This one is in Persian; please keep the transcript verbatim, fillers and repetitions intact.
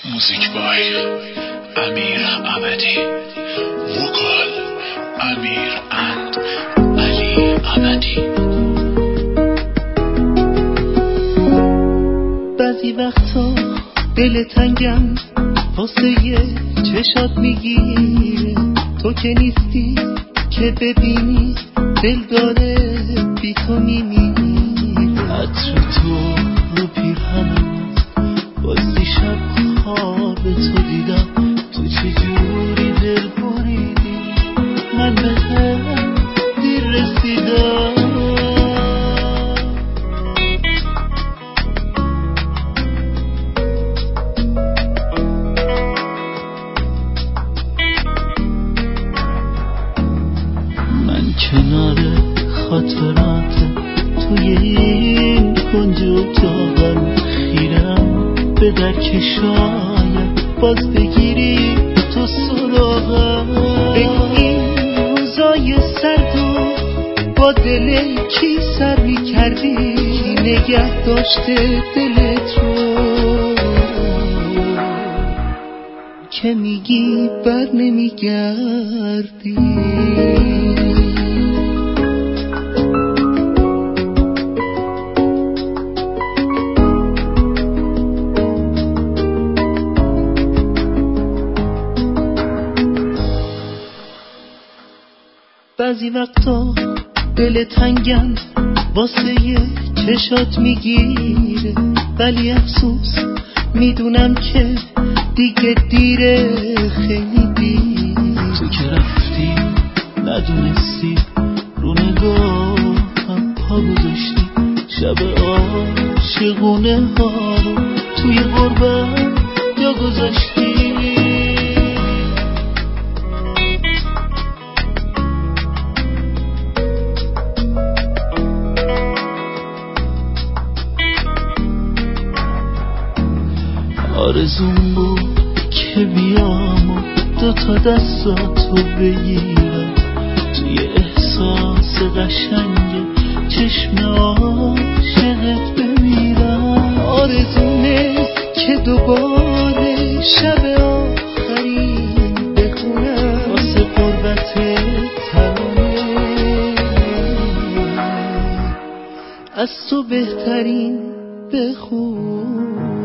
موزیک بای امیر احمدی، وکال امیر اند علی احمدی. بعضی وقتا دل تنگم واسه یه چشات میگیره، تو که نیستی که ببینی دل داره بی تو میمیره. عطر تو رو پیرهنم بازی شب خواب تو دیدم، تو چجوری دل بریدی من به هم دیر رسیدم. کنار خاطرات توی این کنج اتاقم خیرم به درک، شاید باز بگیری تو سراغم. بگو این روزای سردو با دل کی سر می کردی، کی نگه داشته دلت رو که میگی بر نمیگردی. بعضی وقتا دل تنگم واسه یه چشات میگیره، ولی افسوس میدونم که دیگه دیره، خیلی دیر. تو که رفتی ندونستی رو نگاهم پا گذاشتی، شب عاشقونه ها رو توی غربت جا گذاشتی. آرزوم بود که بیام و دوتا دستاتو بگیرم، توی احساس قشنگ چشم عاشقت بمیرم. آرزو نیست که دوباره شب آخرین بخونم واسه قربت ترانه، از تو بهترین بخون.